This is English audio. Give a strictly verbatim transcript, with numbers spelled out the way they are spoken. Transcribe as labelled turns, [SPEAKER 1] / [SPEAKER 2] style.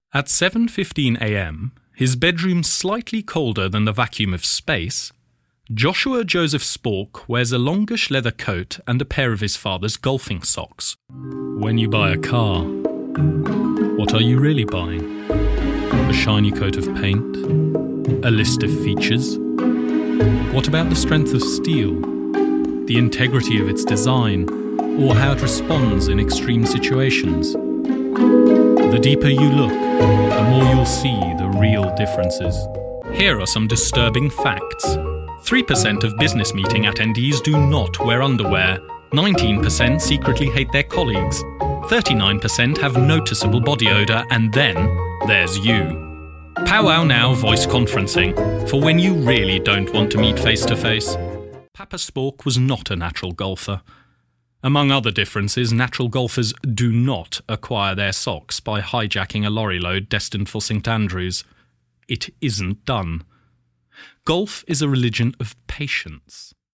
[SPEAKER 1] At seven fifteen a m, his bedroom slightly colder than the vacuum of space, Joshua Joseph Spork wears a longish leather coat and a pair of his father's golfing socks. When you buy a car, what are you really buying? A shiny coat of paint? A list of features? What about the strength of steel? The integrity of its design? Or how it responds in extreme situations? The deeper you look, the more you'll see the real differences. Here are some disturbing facts. three percent of business meeting attendees do not wear underwear. nineteen percent secretly hate their colleagues. thirty-nine percent have noticeable body odour, and then there's you. Powwow Now voice conferencing, for when you really don't want to meet face to face. Papa Spork was not a natural golfer. Among other differences, natural golfers do not acquire their socks by hijacking a lorry load destined for Saint Andrews. It isn't done. Golf is a religion of patience.